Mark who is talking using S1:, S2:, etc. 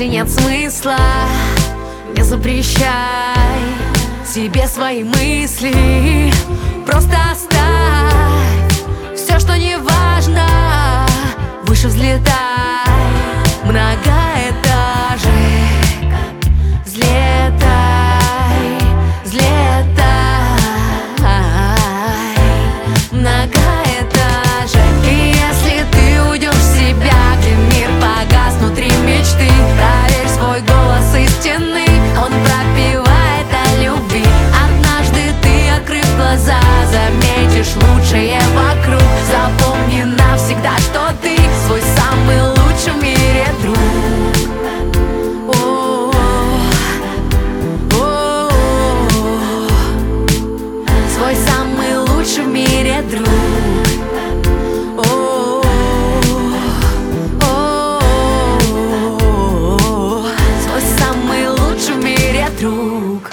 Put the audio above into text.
S1: Если нет смысла, не запрещай себе свои мысли. Просто оставь все, что не важно, выше взлетай. Многоэтажек, взлетай, взлетай. Многоэтажек. И если ты уйдешь в себя, где мир погас внутри мечты, проверь свой голос истины, он пропевает о любви. Однажды ты, открыв глаза, заметишь лучшее вокруг. Запомни навсегда, что ты свой самый лучший в мире друг. Свой самый лучший в мире друг. Свой самый лучший в мире друг.